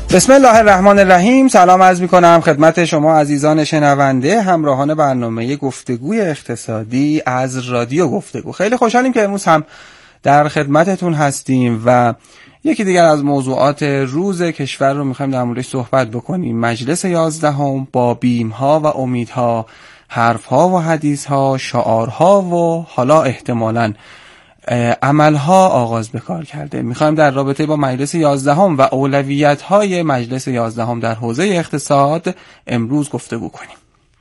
بسم الله الرحمن الرحیم. سلام عرض میکنم خدمت شما عزیزان شنونده همراهان برنامه گفتگوی اقتصادی از رادیو گفتگو. خیلی خوشحالیم که امروز هم در خدمتتون هستیم و یکی دیگر از موضوعات روز کشور رو میخوایم در موردش صحبت بکنیم. مجلس 11 با بیمها و امیدها، حرفها و حدیثها، شعارها و حالا احتمالاً عملها آغاز به کار کرده. میخوایم در رابطه با مجلس 11 و اولویت‌های مجلس 11 در حوزه اقتصاد امروز گفتگو کنیم.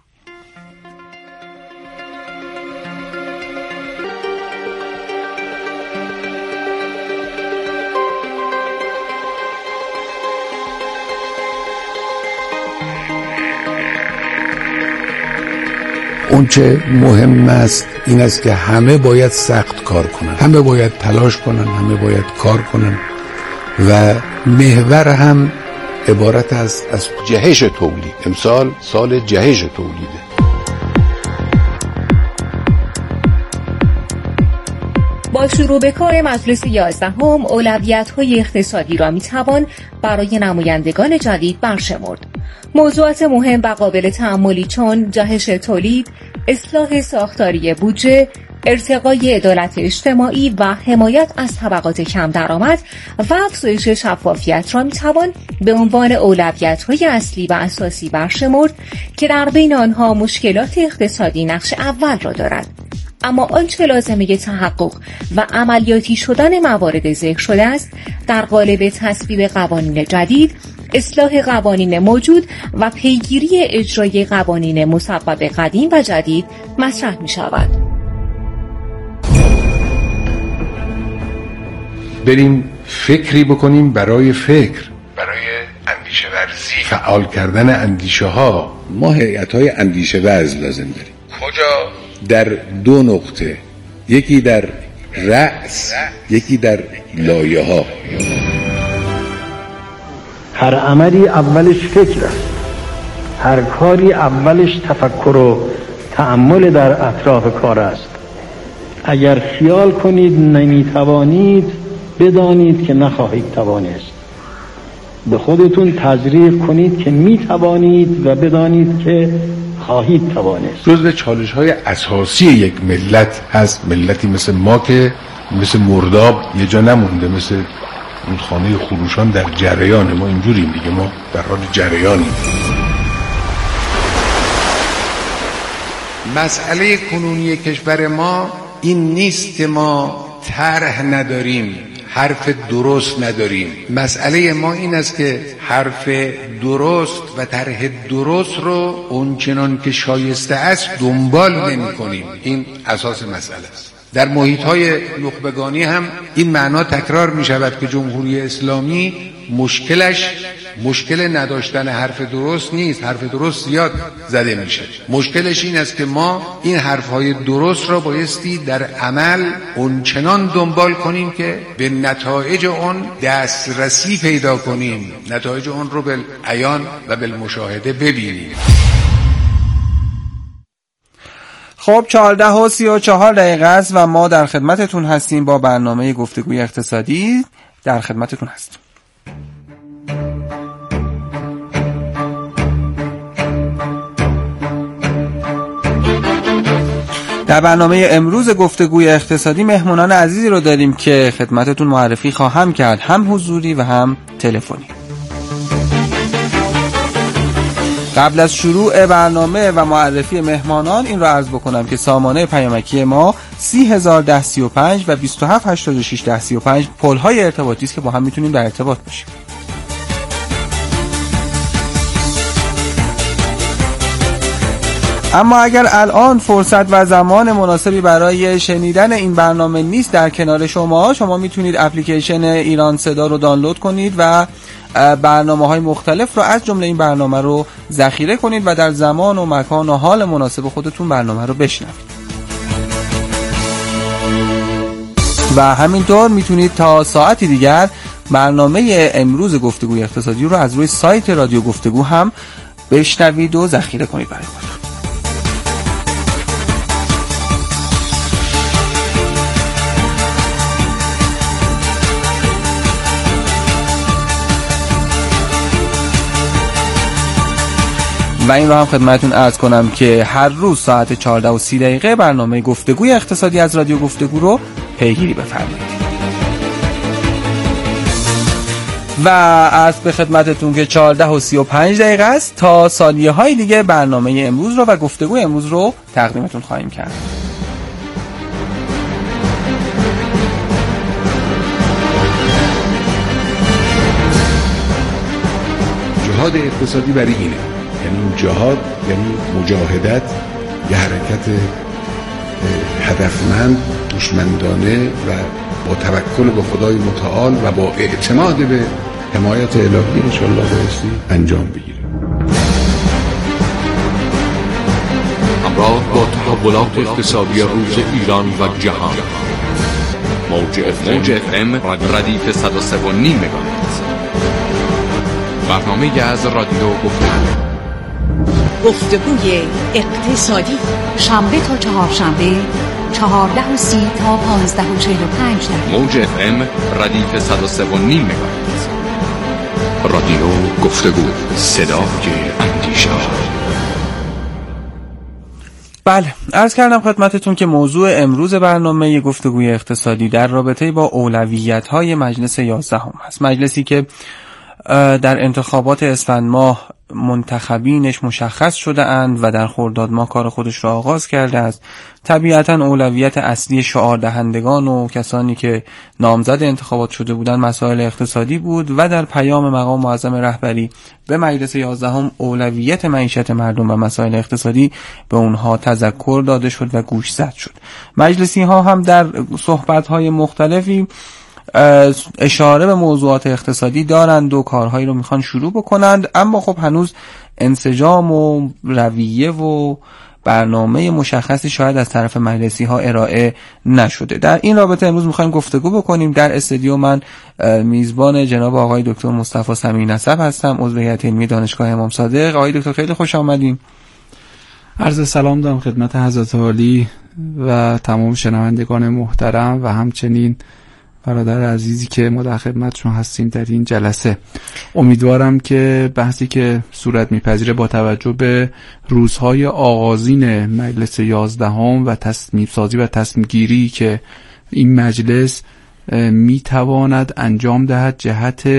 اون چه مهم است این است که همه باید سخت کار کنن، همه باید تلاش کنن، همه باید کار کنن و محور هم عبارت است از جهش تولید. امسال سال جهش تولیده. با شروع به کار مجلس 11 اولویت‌های اقتصادی را می‌توان برای نمایندگان جدید برشمرد. موضوعات مهم و قابل تأملی چون جهش تولید، اصلاح ساختاری بودجه، ارتقای عدالت اجتماعی و حمایت از طبقات کم درآمد و افزایش شفافیت را می‌توان به عنوان اولویت‌های اصلی و اساسی برشمرد که در بین آنها مشکلات اقتصادی نقش اول را دارد. اما آنچه لازمه تحقق و عملیاتی شدن موارد ذکر شده است در قالب تصویب قوانین جدید، اصلاح قوانین موجود و پیگیری اجرای قوانین مصوب قدیم و جدید مطرح می شود. بریم فکری بکنیم برای اندیشه ورزی، فعال کردن اندیشه ها. ما هیئت‌های اندیشه ورز لازم داریم. کجا؟ در دو نقطه، یکی در رأس، یکی در لایه ها. هر عملی اولش فکر است، هر کاری اولش تفکر و تأمل در اطراف کار است. اگر خیال کنید نمیتوانید، بدانید که نخواهید توانست. به خودتون تزریق کنید که میتوانید و بدانید که خواهید توانست. جزو چالش‌های اساسی یک ملت هست. ملتی مثل ما که مثل مرداب یه جا نمونده، مثل اون خانه خروشان در جریان. ما اینجوریم دیگه، ما در حال جریانیم. مسئله کنونی کشور ما این نیست که ما طرح نداریم، حرف درست نداریم. مسئله ما این است که حرف درست و طرح درست رو اونچنان که شایسته است دنبال نمی کنیم. این اساس مسئله است. در محیط‌های نخبگانی هم این معنا تکرار می شود که جمهوری اسلامی مشکل نداشتن حرف درست نیست. حرف درست زیاد زده میشه. مشکلش این است که ما این حرفهای درست را بایستی در عمل اونچنان دنبال کنیم که به نتایج اون دسترسی پیدا کنیم، نتایج اون رو بالعیان و بالمشاهده ببینیم. خب 14:34 است و ما در خدمتتون هستیم با برنامه گفتگوی اقتصادی. در خدمتتون هستیم. در برنامه امروز گفتگوی اقتصادی مهمانان عزیزی رو داریم که خدمتتون معرفی خواهم کرد، هم حضوری و هم تلفنی. قبل از شروع برنامه و معرفی مهمانان این رو عرض بکنم که سامانه پیامکی ما 301035 و 27861035 پل‌های ارتباطی است که با هم میتونیم در ارتباط باشیم. اما اگر الان فرصت و زمان مناسبی برای شنیدن این برنامه نیست در کنار شما میتونید اپلیکیشن ایران صدا رو دانلود کنید و برنامه‌های مختلف رو از جمله این برنامه رو ذخیره کنید و در زمان و مکان و حال مناسب خودتون برنامه رو بشنوید. و همینطور میتونید تا ساعتی دیگر برنامه امروز گفتگوی اقتصادی رو از روی سایت رادیو گفتگو هم بشنوید و ذخیره کنید برای خودتون. و این رو هم خدمتتون عرض کنم که هر روز ساعت 14:30 برنامه گفتگوی اقتصادی از رادیو گفتگو رو پیگیری بفرمایید. و عرض به خدمتتون که 14:35 است تا ثانیه های دیگه برنامه امروز رو و گفتگوی امروز رو تقدیمتون خواهیم کرد. جهاد اقتصادی برای اینه، یعنی جهاد یعنی مجاهدت، یه حرکت هدفمند، هوشمندانه و با توکل به خدای متعال و با اعتماد به حمایت الهی انشاءالله بایستی انجام بگیره. همراه با تحولات اقتصادی روز ایران و جهان، موج FM ردیف 103.5 مگاهرتز، برنامه از رادیو گفتگوی اقتصادی، شنبه تا چهارشنبه 14:30 تا 15:45 موج FM ردیف 103.5 مگاهرتز. رادیو گفتگو، صدای اندیشه. بله، عرض کردم خدمتتون که موضوع امروز برنامه گفتگوی اقتصادی در رابطه با اولویت‌های مجلس 11 هست. مجلسی که در انتخابات اسفند ماه منتخبینش مشخص شده اند و در خرداد ماه کار خودش را آغاز کرده است. طبیعتاً اولویت اصلی شعار دهندگان و کسانی که نامزد انتخابات شده بودند مسائل اقتصادی بود و در پیام مقام معظم رهبری به مجلس 11 اولویت معیشت مردم و مسائل اقتصادی به اونها تذکر داده شد و گوش زد شد. مجلسی ها هم در صحبت های مختلفی اشاره به موضوعات اقتصادی دارند و کارهایی رو میخوان شروع بکنند، اما خب هنوز انسجام و رویه و برنامه مشخصی شاید از طرف مجلسی ها ارائه نشده. در این رابطه امروز میخوایم گفتگو بکنیم. در استودیو من میزبان جناب آقای دکتر مصطفی سمیع نسب هستم، عضو هیئت علمی دانشگاه امام صادق. آقای دکتر خیلی خوش آمدین. عرض سلام دارم خدمت حضرت عالی و تمام شنوندگان محترم و همچنین برادر عزیزی که ما در خدمتشون هستیم در این جلسه. امیدوارم که بحثی که صورت میپذیره با توجه به روزهای آغازین مجلس 11 و تصمیم سازی و تصمیم گیری که این مجلس میتواند انجام دهد جهت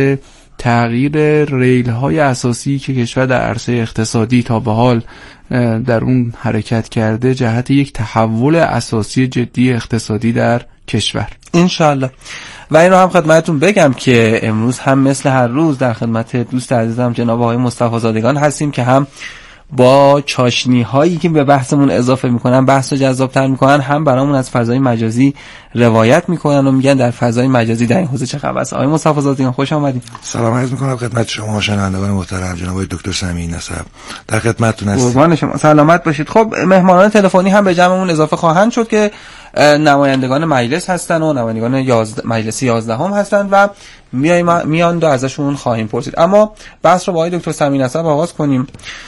تغییر ریل های اساسی که کشور در عرصه اقتصادی تا به حال در اون حرکت کرده جهت یک تحول اساسی جدی اقتصادی در کشور انشالله. و این رو هم خدمتتون بگم که امروز هم مثل هر روز در خدمت دوست عزیزم جناب آقای مصطفی زادگان هستیم که هم با چاشنی هایی که به بحثمون اضافه میکنن بحث رو جذاب‌تر میکنن، هم برامون از فضای مجازی روایت میکنن و میگن در فضای مجازی در این حوزه چه خبر است. آقای مصطفی زادگان خوش آمدید. سلام عرض میکنم خدمت شما شنوندگان محترم. جناب آقای دکتر سمیع نسب در خدمتتون هستم. قربان شما، سلامت باشید. خب مهمانان تلفنی هم به جمعمون اضافه خواهند شد که نمایندگان مجلس هستن و نمایندگان مجلس 11 هم هستن و میان و ازشون خواهیم پرسید. اما بحث رو با آقای دکتر سمیع نسب آغاز کنیم.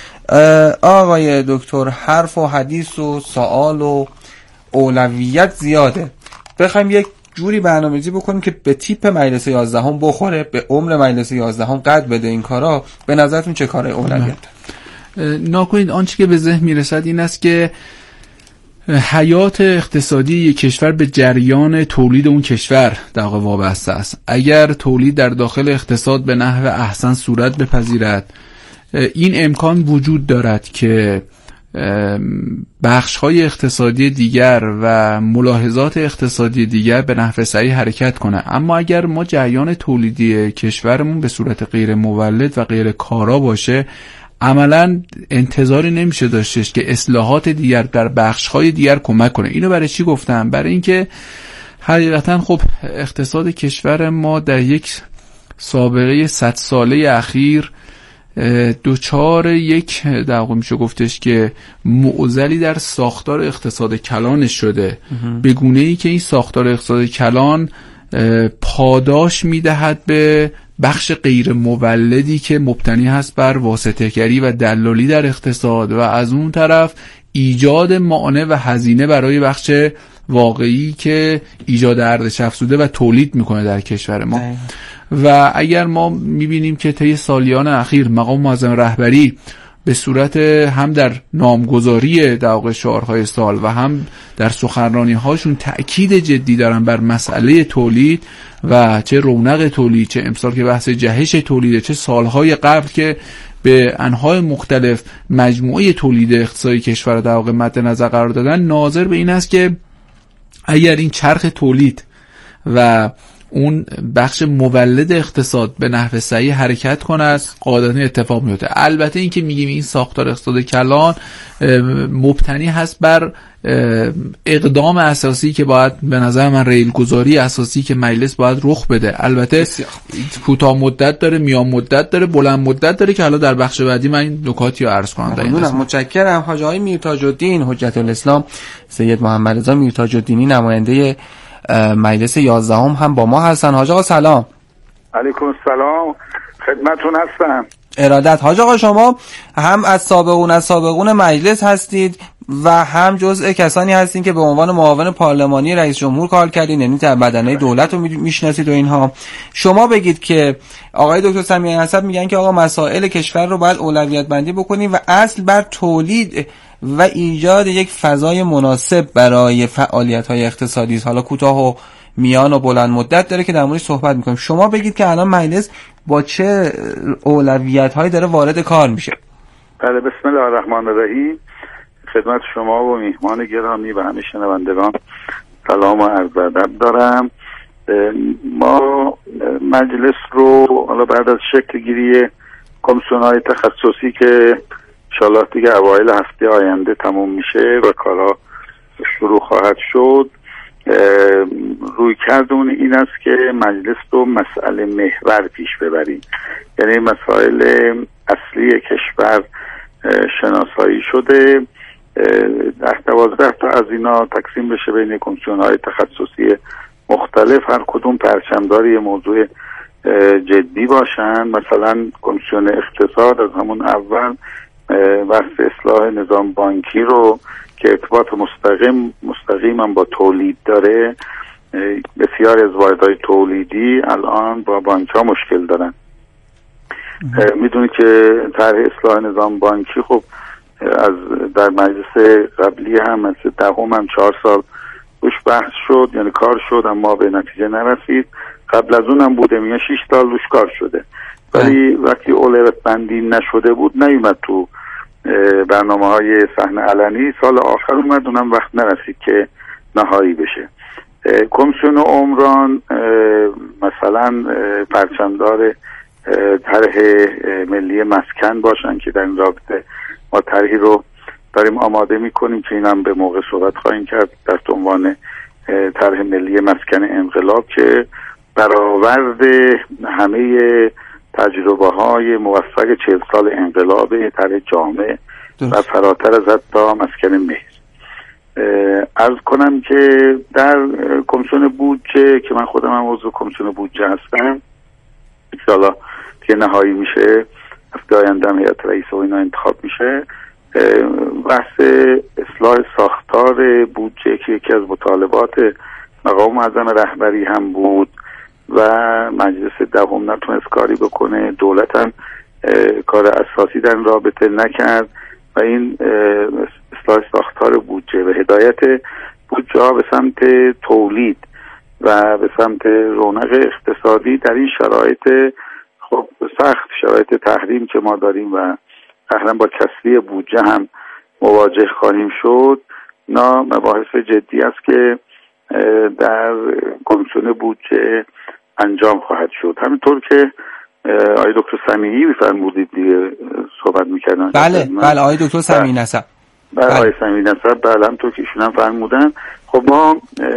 آقای دکتر، حرف و حدیث و سوال و اولویت زیاده. بخوایم یک جوری برنامه‌ریزی بکنیم که به تیپ مجلس 11 هم بخوره، به عمر مجلس 11 هم قد بده این کارا، به نظرتون چه کارهای اولویت؟ ناکنید آنچه که به ذهن میرسد این است که حیات اقتصادی یک کشور به جریان تولید اون کشور در واقع وابسته است. اگر تولید در داخل اقتصاد به نحو احسن صورت بپذیرد، این امکان وجود دارد که بخش‌های اقتصادی دیگر و ملاحظات اقتصادی دیگر به نحو صحیح حرکت کنه. اما اگر ما جریان تولیدی کشورمون به صورت غیر مولد و غیر کارا باشه، عملاً انتظاری نمیشه داشتش که اصلاحات دیگر در بخش‌های دیگر کمک کنه. اینو برای چی گفتم؟ برای اینکه حقیقتاً خب اقتصاد کشور ما در یک سابقه 100 ساله اخیر دوچار یک در واقع میشه گفتش که معضلی در ساختار اقتصاد کلانش شده، به گونه‌ای که این ساختار اقتصاد کلان پاداش میدهد به بخش غیر مولدی که مبتنی هست بر واسطه‌گری و دلالی در اقتصاد و از اون طرف ایجاد مانع و هزینه برای بخش واقعی که ایجاد ارزش افزوده و تولید میکنه در کشور ما. و اگر ما میبینیم که طی سالیان اخیر مقام معظم رهبری به صورت هم در نامگذاری در واقع شعارهای سال و هم در سخنرانی هاشون تأکید جدی دارن بر مسئله تولید و چه رونق تولید، چه امسال که بحث جهش تولیده، چه سالهای قبل که به انواع مختلف مجموعه تولید اقتصادی کشور در واقع مد نظر قرار دادن. ناظر به این است که اگر این چرخ تولید و اون بخش مولد اقتصاد به نحو صحیح حرکت کند قاعدتاً اتفاق میفته. البته این که میگیم این ساختار اقتصاد کلان مبتنی هست بر اقدام اساسی که باید به نظر من ریلگذاری اساسی که مجلس باید رخ بده. البته کوتاه مدت داره، میان مدت داره، بلند مدت داره که حالا در بخش بعدی من این نکاتی رو عرض کنم. متشکرم. حاج آقای میرتاج الدین حجت الاسلام سید محمد رضا میرتاج الدینی نماینده مجلس 11 هم با ما هستن. حاج آقا سلام. علیکم السلام، خدمتون هستم. ارادت. حاج آقا شما هم از سابقون مجلس هستید و هم جزء کسانی هستین که به عنوان معاون پارلمانی رئیس جمهور کار کردین، یعنی در بدنه دولت رو میشناسید و اینها. شما بگید که آقای دکتر سمیع نسب میگن که آقا مسائل کشور رو باید اولویت بندی بکنیم و اصل بر تولید و ایجاد یک فضای مناسب برای فعالیت‌های اقتصادی، حالا کوتاه و میان و بلند مدت داره که در موردش صحبت می‌کنیم. شما بگید که الان مجلس با چه اولویت‌هایی داره وارد کار میشه؟ بله، بسم الله الرحمن الرحیم. خدمت شما و میهمان گرامی و همه شنوندگان سلام و عرض ادب دارم. ما مجلس رو حالا بعد از شکل گیری کمیسیون‌های تخصصی که انشالله دیگه اوایل هفته آینده تموم میشه و کارا شروع خواهد شد، روی کردون این است که مجلس رو مسئله محور پیش ببریم، یعنی مسائل اصلی کشور شناسایی شده. 12 تا از اینا تقسیم بشه بین کمیسیون‌های تخصصی مختلف، هر کدوم پرچمدار یه موضوع جدی باشن. مثلا کمیسیون اقتصاد از همون اول بحث اصلاح نظام بانکی رو که ارتباط مستقیم هم با تولید داره. بسیاری از واحدهای تولیدی الان با بانک ها مشکل دارن. میدونید که طرح اصلاح نظام بانکی خب از در مجلس قبلی هم مثل دهم هم 4 سال روش بحث شد، یعنی کار شد اما به نتیجه نرسید. قبل از اون هم بوده میگه 6 سال روش کار شده، ولی وقتی اولویت بندی نشده بود نیومد تو برنامه‌های صحنه علنی. سال آخر اومد، اونم وقت نرسید که نهایی بشه. کمیسیون عمران مثلا پرچمدار طرح ملی مسکن باشن که در این رابطه ما طرحی رو داریم آماده میکنیم که اینم به موقع صحبت خواهیم کرد در عنوان طرح ملی مسکن انقلاب که برآورد همه تجربه‌های موفق 40 سال انقلاب، طرح جامع و فراتر از حتی مسکن مهر. عرض کنم که در کمیسیون بودجه که من خودم هم عضو کمیسیون بودجه هستم، انشاءالله که نهایی میشه هفته آینده هیئت رئیس و اینا انتخاب میشه، بحث اصلاح ساختار بودجه که یکی از مطالبات مقام معظم رهبری هم بود و مجلس دهم نتونست کاری بکنه، دولت هم کار اساسی در این رابطه نکرد و این اصلاح ساختار بودجه و هدایت بودجه ها به سمت تولید و به سمت رونق اقتصادی در این شرایط خب سخت، شرایط تحریم که ما داریم و قهرن با کسری بودجه هم مواجه خواهیم شد، اینا مباحث جدی است که در کمیسیون بودجه انجام خواهد شد. همینطور که آقای دکتر سمیعی می‌فرمودید دیگه صحبت می‌کردن. بله آقای دکتر سمیعی نسب. بله آقای سمیعی نسب، بله همونطور که ایشون هم فرمودن. خب ما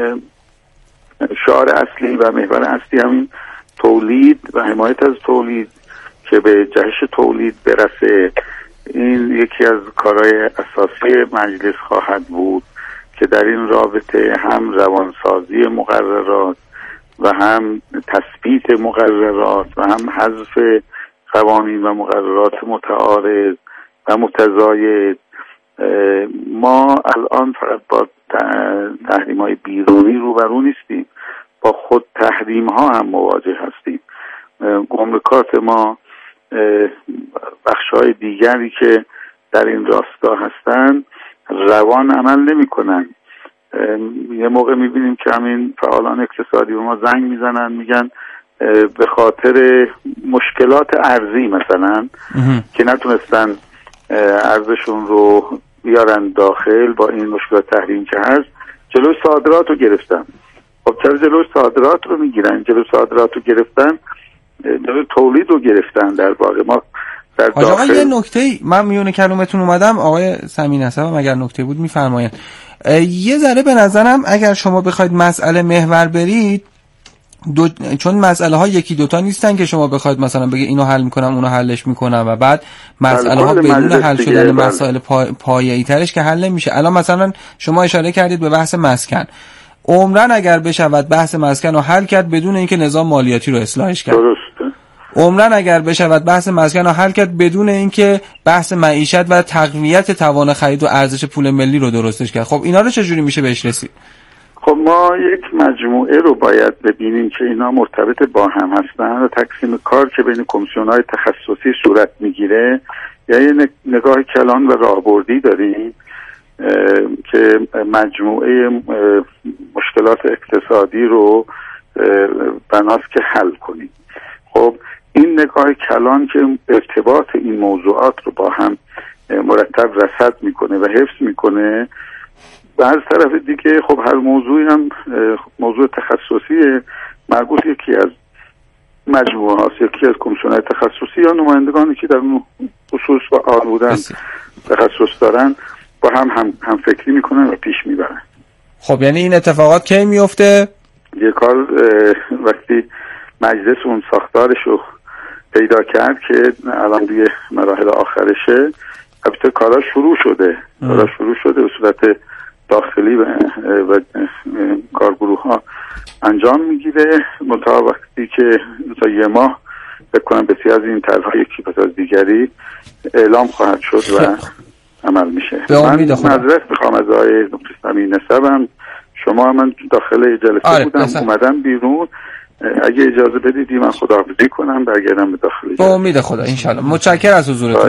شعار اصلی و محور اصلی همین تولید و حمایت از تولید که به جهش تولید برسه، این یکی از کارهای اساسی مجلس خواهد بود که در این رابطه هم روانسازی مقررات و هم تثبیت مقررات و هم حذف قوانین و مقررات متعارض و متزاید. ما الان فقط با تحریم‌های بیرونی روبرو نیستیم، با خود تحریم‌ها هم مواجه هستیم. گمرکات ما بخش‌های دیگری که در این راستا هستن روان عمل نمی‌کنن. یه موقع می‌بینیم که همین فعالان اقتصادی به ما زنگ میزنن میگن به خاطر مشکلات ارزی مثلا که نتونستن ارزشون رو بیارن داخل با این مشکلات تحریم که هست جلوی صادرات رو گرفتن. خب چرا جلوی صادرات رو میگیرن؟ جلوی صادرات رو گرفتن، جلوی تولید رو گرفتن. در واقع ما در داخل یه نکته من میونه کلمتون اومدم آقای سمی نسب اگر نکته بود میفرمایید. یه ذره به نظرم اگر شما بخواید مسئله محور برید چون مسئله ها یکی دوتا نیستن که شما بخواید مثلا بگید اینو حل میکنم اونو حلش میکنم و بعد مسئله ها بدون حل شدن مسائل پایه‌ای ترش که حل نمیشه. الان مثلا شما اشاره کردید به بحث مسکن. عمرن اگر بشود بحث مسکن رو حل کرد بدون اینکه نظام مالیاتی رو اصلاحش کرد. درسته. عمرن اگر بشود بحث مسکن رو حل کرد بدون اینکه بحث معیشت و تقویت توان خرید و ارزش پول ملی رو درستش کرد. خب اینا رو چجوری میشه بهش رسید؟ خب ما یک مجموعه رو باید ببینیم که اینا مرتبط با هم هستن و تقسیم کار که بین کمیسیون‌های تخصصی صورت میگیره یعنی نگاه کلان و راهبردی داریم که مجموعه مشکلات اقتصادی رو بناست که حل کنیم. خب این نگاه کلان که ارتباط این موضوعات رو با هم مرتب رصد میکنه و حفظ میکنه و از طرف دیگه خب هر موضوعی هم موضوع تخصصی مربوط یکی از مجموعه هاست، یکی از کمیسیون‌های تخصصی یا نمایندگانی که در اون خصوص و آن بودن تخصص دارن با هم فکری میکنن و پیش میبرن. خب یعنی این اتفاقات کی میفته؟ یه کار وقتی مجلس اون ساختارش رو پیدا کرد که الان دیگه مراحل آخرشه، البته کارا شروع شده به صورت داخلی و کارگروه ها انجام میگیره. منتها وقتی که تا یه ماه بکنم بسیار از این طرح‌ها یکی پس از دیگری اعلام خواهد شد و عمل میشه. من معذرت میخوام از آقای دکتر سمی نسبم، شما من داخل جلسه بودم اومدم بیرون، اگه اجازه بدید من خداحافظی کنم برگردم به داخل. با امید خدا انشالله. متشکرم از حضورتون.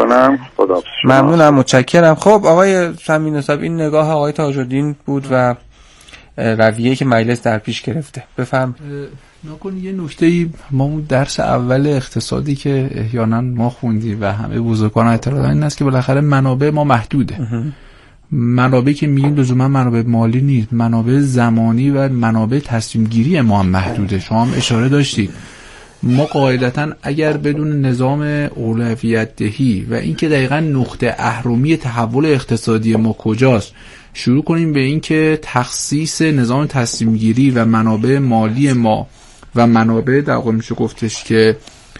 ممنونم. متشکرم. خب آقای سمی نسب این نگاه آقای تاج‌الدین بود و رویه‌ای که مجلس در پیش گرفته. بفهم. نکن یه نکته‌ای ما درس اول اقتصادی که احیانا ما خوندیم و همه بزرگان اعتراض این است که بالاخره منابع ما محدوده. منابعی که میگیم لزوما منابع مالی نیست، منابع زمانی و منابع تصمیم گیری ما هم محدوده. شما هم اشاره داشتید ما قاعدتا اگر بدون نظام اولویت دهی و اینکه دقیقاً نقطه اهرمی تحول اقتصادی ما کجاست شروع کنیم به اینکه تخصیص نظام تصمیم گیری و منابع مالی ما و منابع در واقع میشه گفتش که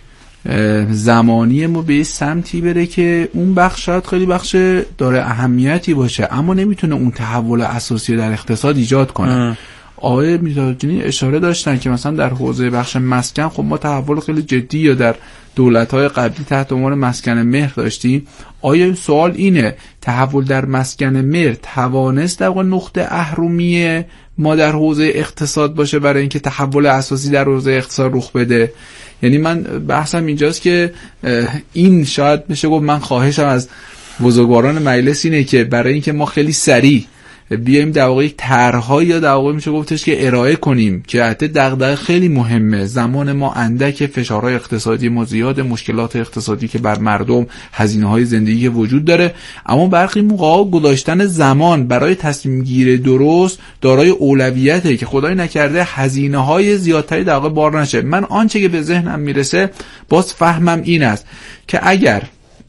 زمانی ما به سمتی بره که اون بخش شاید خیلی بخش داره اهمیتی باشه اما نمیتونه اون تحول اساسی در اقتصاد ایجاد کنه. آقای میرزاجانی اشاره داشتن که مثلا در حوزه بخش مسکن خب ما تحول خیلی جدی یا در دولت‌های قبلی تحت عنوان مسکن مهر داشتیم. آیا این سوال اینه تحول در مسکن مهر توانست در نقطه اهرمی ما در حوزه اقتصاد باشه برای اینکه تحول اساسی در حوزه اقتصاد رخ بده؟ یعنی من بحثم اینجاست که این شاید بشه گفت من خواهشم از بزرگواران مجلس اینه که برای اینکه ما خیلی سریع بیایم در واقع طرح‌ها یا در واقع میشه گفتش که ارائه کنیم که حتی دغدغه خیلی مهمه، زمان ما اندک، فشارهای اقتصادی ما زیاد، مشکلات اقتصادی که بر مردم، هزینه‌های زندگی که وجود داره، اما برخی موقع‌ها گذاشتن زمان برای تصمیم گیری درست دارای اولویته که خدای نکرده هزینه‌های زیادتری در واقع بار نشه. من آنچه که به ذهنم میرسه باز فهمم این است که اگر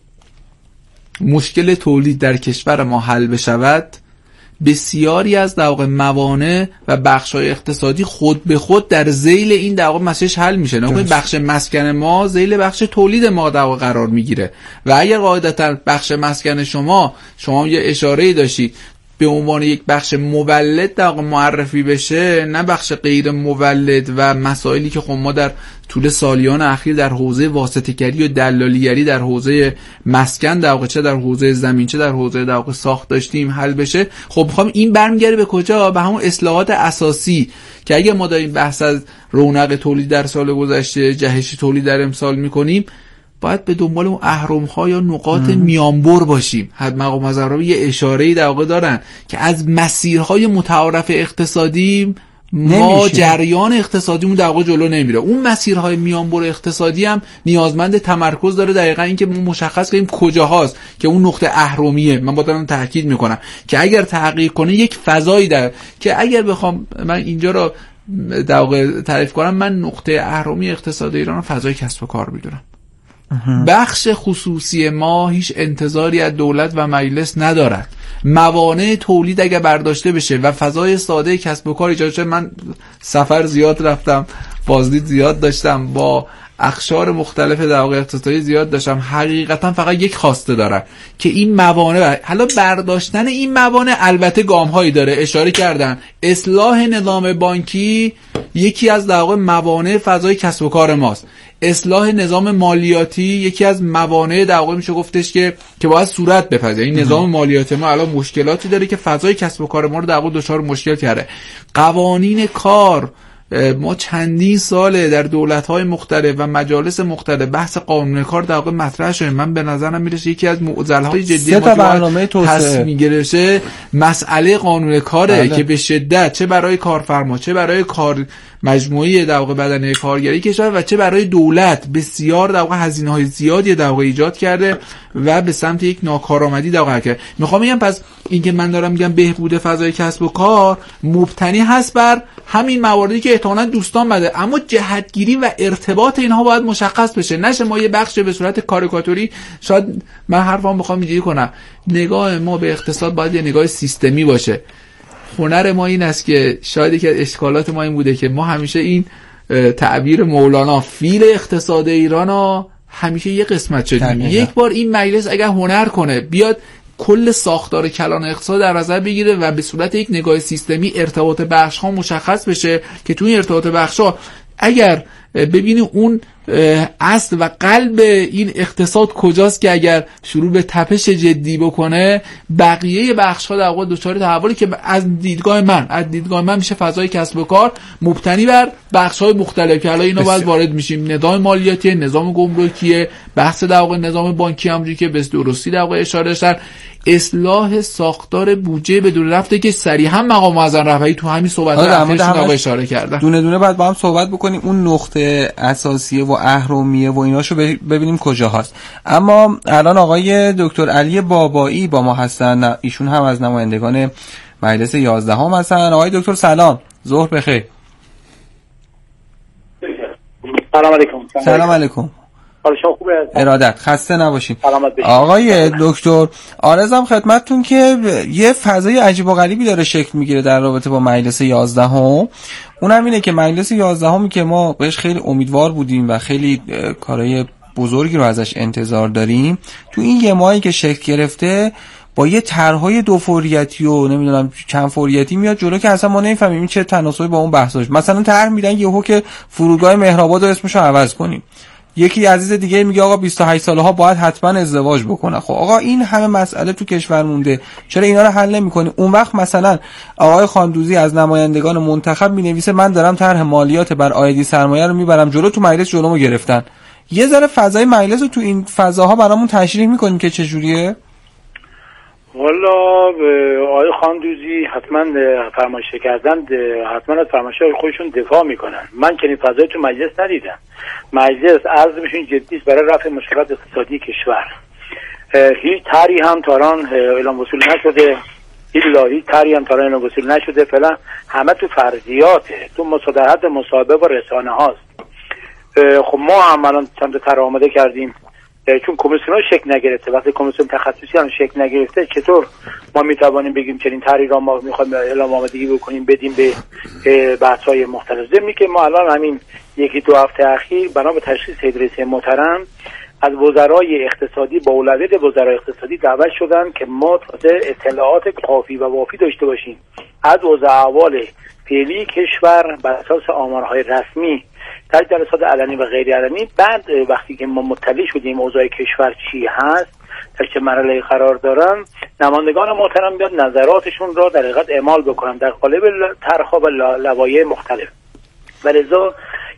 مشکل تولید در کشور ما حل بشود بسیاری از در واقع موانع و بخش‌های اقتصادی خود به خود در ذیل این در واقع مسئله حل میشه. نه بخش مسکن ما ذیل بخش تولید ما در واقع قرار میگیره و اگر قاعدتا بخش مسکن شما یه اشاره‌ای داشتید به عنوان یک بخش مولد در واقع معرفی بشه، نه بخش غیر مولد و مسائلی که خب ما در طول سالیان اخیر در حوزه واسطه‌گری و دلالیگری در حوزه مسکن در واقع چه در حوزه زمین چه در حوزه در واقع ساخت داشتیم حل بشه. خب می‌خوام این برمیگره به کجا؟ به همون اصلاحات اساسی که اگه ما داریم بحث از رونق تولید در سال گذشته، جهش تولید در امسال می‌کنیم، باید به دنبال اون اهرم‌ها یا نقاط میانبر باشیم. مقام معظم یه اشاره‌ای در واقع دارن که از مسیرهای متعارف اقتصادی ما جریان اقتصادیمون در واقع جلو نمیره. اون مسیرهای میانبر اقتصادی هم نیازمند تمرکز داره، دقیقاً این که مشخص کنیم کجاهاست که اون نقطه اهرمیه. من با دارم تاکید میکنم که اگر تحقیق کنه یک فضایی در که اگر بخوام من اینجا رو در واقع تعریف کنم، من نقطه اهرمی اقتصاد ایران رو فضای کسب و کار میدونم. بخش خصوصی ما هیچ انتظاری از دولت و مجلس ندارد. موانع تولید اگر برداشته بشه و فضای ساده کسب و کار ایجاد شه، من سفر زیاد رفتم، بازدید زیاد داشتم، با اقشار مختلف در واقع اقتصادی زیاد داشتم، حقیقتا فقط یک خواسته دارن که این موانع، حالا برداشتن این موانع البته گام‌هایی داره، اشاره کردن اصلاح نظام بانکی یکی از در واقع موانع فضای کسب و کار ماست، اصلاح نظام مالیاتی یکی از موانع در واقع میشه گفتش که باید صورت بپذیره. این نظام مالیاتی ما الان مشکلاتی داره که فضای کسب و کار ما رو در واقع دچار مشکل کرده. قوانین کار، ما چندین ساله در دولت‌های مختلف و مجالس مختلف بحث قانون کار در واقع مطرح شده. من به نظرم میرسه یکی از معضل‌های جدی ما برنامه توسعه میگرشه مسئله قانون کاره که به شدت چه برای کارفرما، چه برای کار مجموعی در واقع بدنه کارگری کشور و چه برای دولت بسیار در واقع هزینه‌های زیادی در واقع ایجاد کرده و به سمت یک ناکارآمدی در واقع کرده. میخوام بگم پس این که من دارم میگم بهبود فضای کسب و کار مبتنی هست بر همین مواردی که احتمالاً دوستان بده، اما جهتگیری و ارتباط اینها باید مشخص بشه. نشه ما یه بخش به صورت کاریکاتوری، شاید من حرفام بخوام اینجوری کنم، نگاه ما به اقتصاد باید یه نگاه سیستمی باشه. هنر ما این است که شاید که اشکالات ما این بوده که ما همیشه این تعبیر مولانا فیل اقتصاد ایران همیشه یه قسمت شدیم. یک بار این مجلس اگر هنر کنه بیاد کل ساختار کلان اقتصاد در نظر بگیره و به صورت یک نگاه سیستمی ارتباط بخش ها مشخص بشه که تو این ارتباط بخش ها اگر ببینی اون اصل و قلب این اقتصاد کجاست که اگر شروع به تپش جدی بکنه بقیه بخش ها در واقع دچار تحولی که از دیدگاه من میشه فضای کسب و کار مبتنی بر بخش های مختلف که حالا اینا باید وارد میشیم. نظام مالیاتی، نظام گمرکی، بحث در واقع نظام بانکی همونجوری که به درستی در واقع اشاره شد، اصلاح ساختار بودجه بدون رفته که صریحا مقام معظم رهبری تو همین صحبت‌ها اخیرشون اشاره کردن. دونه دونه بعد با هم صحبت بکنیم اون نقطه اساسیه و اهرمیه و ایناشو ببینیم کجا هست. اما الان آقای دکتر علی بابایی با ما هستن، ایشون هم از نمایندگان مجلس 11 هم هستن. آقای دکتر سلام، ظهر بخیر. سلام علیکم. سلام علیکم. حال شما خوبه؟ ارادت، خسته نباشین. سلامت باشین. آقای دکتر، عرضم خدمتتون که یه فضای عجیب و غریبی داره شکل میگیره در رابطه با مجلس 11 هم. اونم اینه که مجلس 11 همی که ما بهش خیلی امیدوار بودیم و خیلی کارهای بزرگی رو ازش انتظار داریم، تو این یه ماهی که شکل گرفته با یه طرحهای دو فوریتی و نمیدونم چند فوریتی میاد جلو که اصلا ما نمیفهمیم این چه تناسبی با اون بحثاش. مثلا طرح میدن یهو که فرودگاه مهرآباد رو اسمشو عوض کنیم، یکی عزیز دیگه میگه آقا 28 ساله ها باید حتما ازدواج بکنه. خب آقا این همه مسئله تو کشور مونده، چرا اینا رو حل نمی‌کنی؟ اون وقت مثلا آقای خاندوزی از نمایندگان منتخب مینویسه من دارم طرح مالیات بر عایدی سرمایه رو میبرم جلو، تو مجلس جلومو گرفتن. یه ذره فضای مجلس رو تو این فضاها برامون تشریح می‌کنیم که چه جوریه؟ والا آقای خاندوزی حتما فرمایش کردن، حتما از فرمایش‌های خودشون دفاع میکنن. من که این فضای تو مجلس ندیدم. مجلس عرض میشون جدی است برای رفع مشکلات اقتصادی کشور. هیچ طرحی هم تا الان اعلام وصول نشده، هیچ طرحی هم تا الان اعلام وصول نشده. فعلا همه تو فرضیاته، تو مصادرت مصاحبه با رسانه هاست. خب ما هم الان چند تا طرح آماده کردیم، چون کمیسیون ها شکل نگرفته. وقتی کمیسیون تخصصی هم شکل نگرفته چطور ما میتوانیم بگیم چنین طرحی را ما میخوایم اعلام آمادگی بکنیم بدیم به بحث‌های مختلف؟ ضمن که ما الان همین یکی دو هفته اخیر بنا به تشخیص سید رئیس محترم از وزرای اقتصادی با اولویت وزرای اقتصادی دعوت شدن که ما تازه اطلاعات کافی و وافی داشته باشیم از اوضاع احوال فعلی کشور بر اساس آمارهای رسمی در جلسات علنی و غیر علنی. بعد وقتی که ما مطلع شدیم اوضاع کشور چی هست، در چه مرحله قرار دارن، نمایندگان محترم بیاد نظراتشون را در حقیقت اعمال بکنن در قالب طرح‌ها و لوایح مختلف. ولذا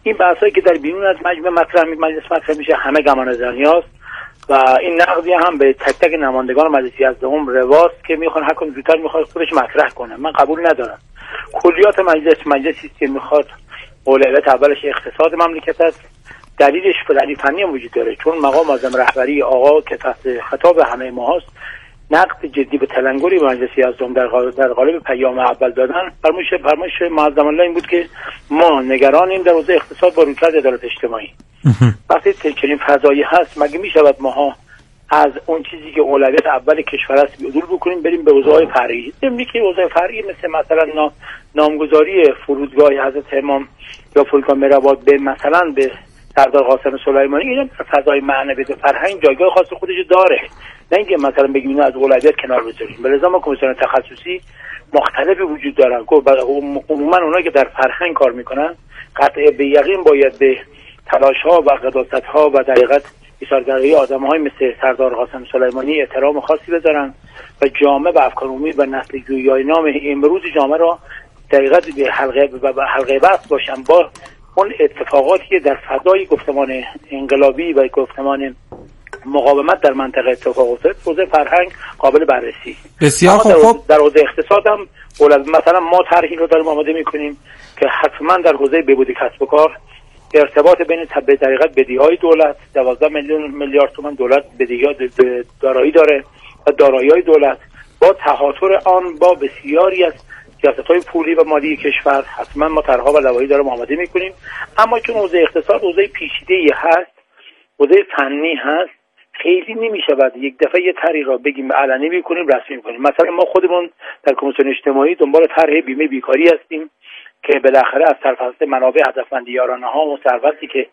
این بحثایی که در بیرون از مجلس مطرح میشه همه گمانه‌زنی است و این نقدی هم به تک تک نمایندگان مجلس 11 رواست که میخوان هر کدوم زودتر میخواد خودش مطرح کنه. من قبول ندارم. کلیات مجلسی که میخواد اولویت اولش اقتصاد مملکت است. دلیلش دلیل فنی هم وجود داره، چون مقام معظم رهبری آقا که تحت خطاب همه ما هست نقد جدی به تلنگری مجلس 11 در قالب پیام اول دادن. فرمایش معظم الله این بود که ما نگرانیم در حوزه اقتصاد با رویکرد عدالت اجتماعی. وقتی چنین فضایی هست مگه میشود ماها از اون چیزی که اولویت اول کشور است عدول بکنیم بریم به اوضاع فرعی؟ نمیگه که اوضاع فرعی مثلا نامگذاری فرودگاه حضرت امام یا فرودگاه مهرآباد به مثلا به سردار قاسم سلیمانی، اینا در فضای معنوی و فرهنگ جایگاه خاص خودش داره، نه اینکه مثلا بگیم اینا از اولویت کنار بذاریم. به لذا ما کمیسیون تخصصی مختلفی وجود دارن که عموما اونایی که در فرهنگ کار میکنن قطع به یقین باید به تلاش‌ها و قداست‌ها و در حقیقت ایثارگرایی آدم‌های مثل سردار قاسم سلیمانی احترام خاصی بذارن و جامعه و افکار عمومی و نسل جویای نام امروز جامعه را در حقیقت به حلقه وصل باشن با اون اتفاقاتی که در فضای گفتمان انقلابی و گفتمان مقاومت در منطقه اتفاق افتاد. حوزه فرهنگ قابل بررسی. بسیار خوب. در حوزه اقتصاد هم مثلا ما طرحی رو داریم آماده می‌کنیم که حتما در حوزه بهبود کسب و کار ارتباط بین در حقیقت بدهی‌های دولت 12 میلیارد تومان دولت بدهی‌ها دارایی داره و دارایی‌های دولت با تهاتر آن با بسیاری از سیاست‌های پولی و مالی کشور حتما ما طرح‌ها و لوایحی داریم آماده می‌کنیم. اما چون حوزه اقتصاد حوزه پیچیده‌ای هست، حوزه فنی هست، خیلی نمی‌شود یک دفعه یه طرحی را بگیم علنی می‌کنیم رسمی می‌کنیم. مثلا ما خودمون در کمیسیون اجتماعی دنبال طرح بیمه بیکاری هستیم که بالاخره از سرفصل منابع هدفمندی یارانه‌ها و ثروتی که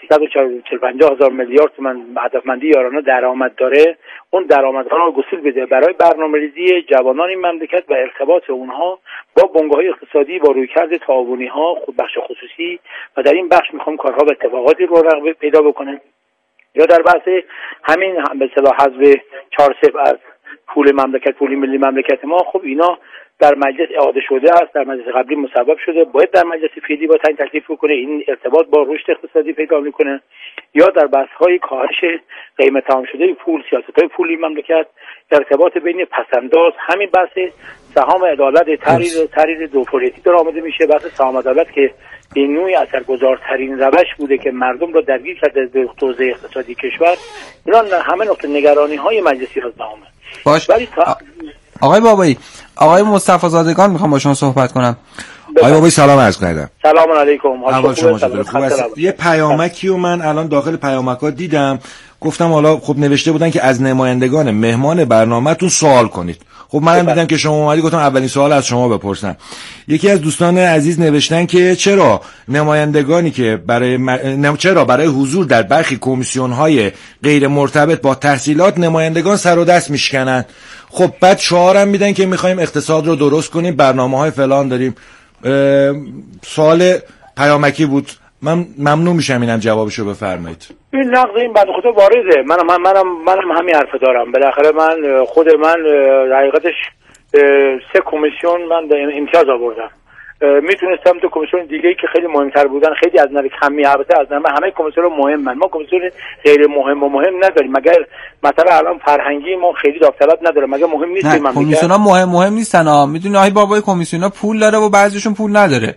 340-350 میلیارد تومان هدفمندی یارانه درآمد داره، اون درآمدها رو گسیل بده برای برنامه‌ریزی جوانان این مملکت و ارتباط اونها با بنگاه‌های اقتصادی با رویکرد تعاونی‌ها خود بخش خصوصی و در این بخش می‌خوام کارها و اتفاقاتی رو رغبت پیدا بکنه. یا در بحث همین به اصطلاح حذف 4 از پول مملکت، پول ملی مملکت ما، خب اینا در مجلس اعاده شده است، در مجلس قبلی مصوب شده، باید در مجلس فعلی با تعیین تکلیف بکنه، این ارتباط با رشد اقتصادی پیدا میکنه. یا در بحث‌های کاهش قیمت تمام شده پول، سیاست‌های پولی مملکت، ارتباط بین پسنداز، همین بحث سهام عدالت تحریر دوپولیتی داره آماده میشه، بحث سهام عدالت که این نوعی اثرگذارترین روش بوده که مردم رو درگیر کرده به حوزه اقتصادی کشور. اینا همه نقطه نگرانی‌های مجلس 11 باش. آقای بابایی، آقای مصطفی زادگان میخوام با شما صحبت کنم. آقای بابایی سلام عرض کردم. سلام علیکم. احوال شما چطوره؟ خوب است؟ یه پیامکی و من الان داخل پیامک‌ها دیدم، گفتم حالا خب نوشته بودن که از نمایندگان مهمان برنامه‌تون سوال کنید. خب منم دیدم که شما اومدید، گفتم اولین سوال از شما بپرسم. یکی از دوستان عزیز نوشتن که چرا نمایندگانی که برای حضور در برخی کمیسیون‌های غیر مرتبط با تحصیلات نمایندگان سر و دست میشکنن. خب بعد شعارم میدن که میخوایم اقتصاد رو درست کنیم، برنامه‌های فلان داریم. سوال پیامکی بود، من ممنون میشم اینم جوابشو بفرمایید. این نقض این بنده خدا وارده. منم همین حرف دارم. بالاخره من خود من حقیقتش 3 کمیسیون من امتیاز آوردم. میتونستم تو کمیسیون دیگه‌ای که خیلی مهمتر بودن، خیلی از نظر کمی البته از نظر همه کمیسیون مهمن، ما کمیسیون غیر مهم نداریم. مگر مثلا الان فرهنگی ما خیلی داوطلب نداره، مگر مهم نیست مملکت؟ کمیسیونا مهم نیستن ها. میدونی آقای بابای کمیسیونا پول داره و بعضیشون پول نداره.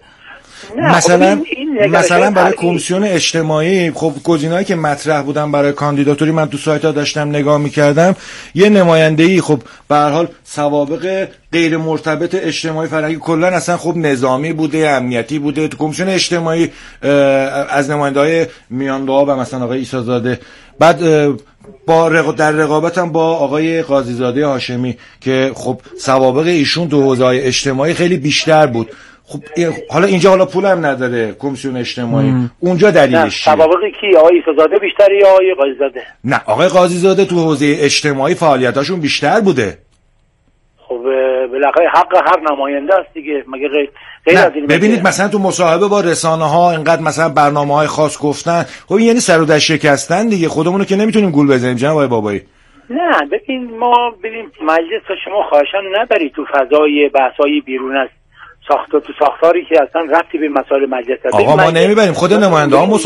مثلا برای کمیسیون اجتماعی خب گزینه‌هایی که مطرح بودن برای کاندیداتوری من تو سایت‌ها داشتم نگاه می‌کردم، یه نماینده‌ای خب به هر حال سوابق غیر مرتبط اجتماعی فرهنگی کلا اصلا خب نظامی بوده، امنیتی بوده. تو کمیسیون اجتماعی از نماینده‌های میاندوها و مثلا آقای عیسی‌زاده، بعد در رقابت هم با آقای قاضی‌زاده هاشمی که خب سوابق ایشون تو حوزه‌های اجتماعی خیلی بیشتر بود. خب حالا اینجا پولم نداره کمیسیون اجتماعی. اونجا دلیلش چیه؟ سوابقی کی؟ آقای عیسی‌زاده بیشتر یا آقای قاضی‌زاده؟ نه، آقای قاضی‌زاده تو حوزه اجتماعی فعالیتاشون بیشتر بوده. خب بالاخره حق هر نماینده است دیگه، مگه غیر از این؟ ببینید مثلا تو مصاحبه با رسانه‌ها اینقدر مثلا برنامه‌های خاص گفتن، خب این یعنی سر و دست شکستن دیگه. خودمونو که نمیتونیم گول بزنیم جناب آقای بابایی. نه ببین، ما مجلس شما خواهشاً نبرید تو فضای بحث‌های بیرون از ساختاری که اصلا ربطی به مسائل مجلس نداره. آقا ما نمیبریم، خود نماینده ها